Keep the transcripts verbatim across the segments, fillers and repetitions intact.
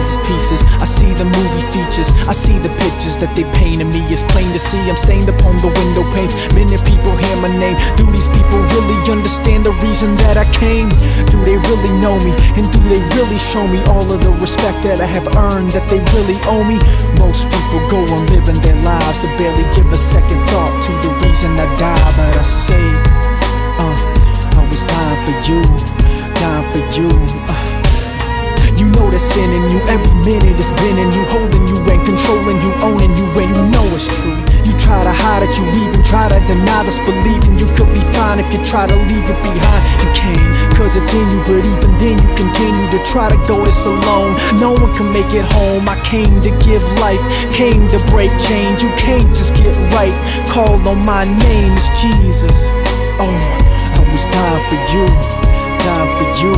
as pieces. I see the movie features, I see the pictures that they painted me. It's plain to see I'm stained upon the window panes. Many people hear my name. Do these people really understand the reason that I came? Do they really know me? And do they really show me all of the respect that I have earned, that they really owe me? Most people go on living their lives to barely give a second thought to the reason I die. But I say, uh, I was dying for you, dying for you. uh. You know there's sin in you, every minute it's been in you, holding you and controlling you, owning you, and you know it's true. You try to hide it, you even try to deny this, believing you could be fine if you try to leave it behind. You can't, cause it's in you, but even then you continue to try to go this alone. No one can make it home. I came to give life, came to break chains. You can't just get right, call on my name, it's Jesus. Oh, I was dying for you, dying for you.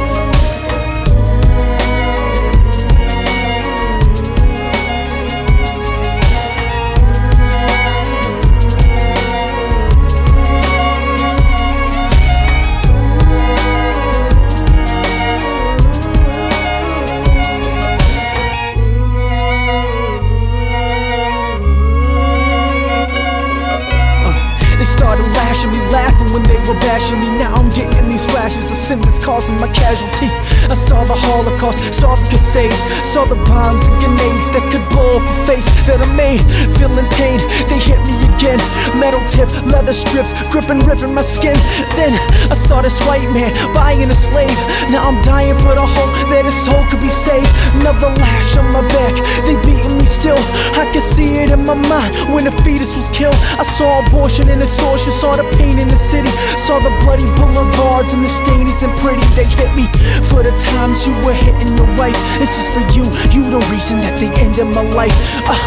Started lashing me, laughing when they were bashing me. Now I'm getting these flashes of sin that's causing my casualty. I saw the Holocaust, saw the Crusades, saw the bombs and grenades that could blow up a face that I made. Feeling pain, they hit me again. Metal tip, leather strips, gripping, ripping my skin. Then I saw this white man buying a slave. Now I'm dying for the hope that his soul could be saved. Another lash on my back, they beating me still. I could see it in my mind when a fetus was killed. I saw abortion and extortion, saw the pain in the city, saw the bloody boulevards and the stain isn't pretty. They hit me for the times you were hitting your wife. This is for you, you the reason that they ended my life. uh,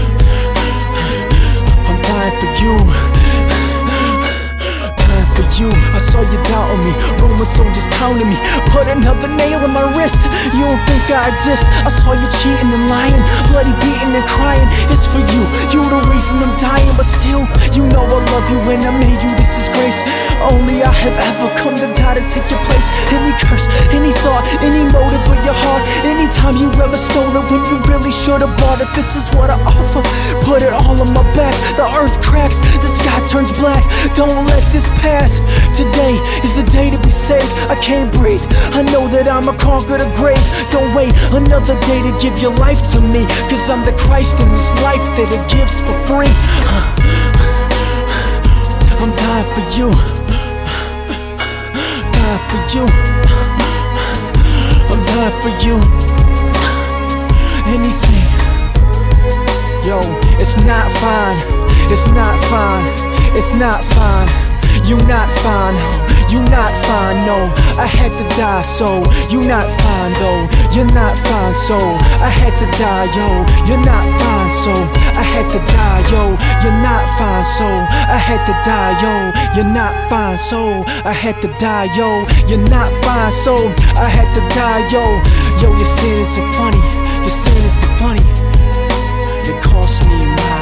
I'm dying for you, dying for you. I saw you doubting me, Roman soldiers pounding me, put another nail in my wrist. You don't think I exist? I saw you cheating and lying, bloody beating and crying. It's for you, you the reason I'm dying. But still, you know I love you and I made you, this is grace. Only I have ever come to die to take your place. Any curse, any thought, any motive of your heart, anytime you ever stole it when you really should have bought it. This is what I offer, put it all on my back. The earth cracks, the sky turns black. Don't let this pass. Today is the day to be saved. I can't breathe, I know that I'ma conquer the grave. Don't wait another day to give your life to me, cause I'm the Christ in this life that it gives for free. I'm dying for you, dying for you, I'm dying for you. Anything. Yo, it's not fine, it's not fine, it's not fine. You not fine, you not fine, no. I had to die, so you not fine though. You're not fine, so I had to die, yo. You're not fine, so I had to die, yo. You're not fine, so I had to die, yo. You're not fine, so I had to die, yo. You're not fine, so I had to die, yo. Yo, your sin is so funny, your sin is so funny. It cost me my